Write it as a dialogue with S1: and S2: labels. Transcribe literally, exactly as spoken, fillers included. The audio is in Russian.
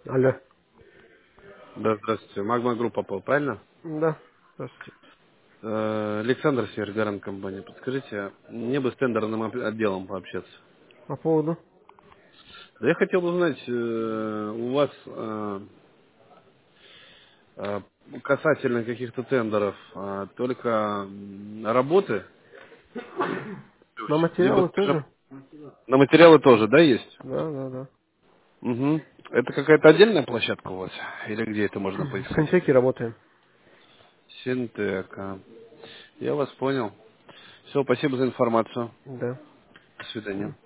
S1: Алло.
S2: Да, здравствуйте. Магма Групп попал, правильно?
S1: Да. Здравствуйте.
S2: Э, Александр Север, компания. Подскажите, мне бы с тендерным об- отделом пообщаться.
S1: По поводу?
S2: Да я хотел бы узнать, э, у вас э, э, касательно каких-то тендеров э, только м, работы,
S1: На
S2: либо,
S1: материалы
S2: скажем,
S1: тоже?
S2: на материалы тоже, да, есть?
S1: Да, да, да.
S2: Угу. Это какая-то отдельная площадка у вас? Или где это можно
S1: В
S2: поискать?
S1: Синтеке работаем.
S2: Синтека. Я вас понял. Все, спасибо за информацию.
S1: Да.
S2: До свидания.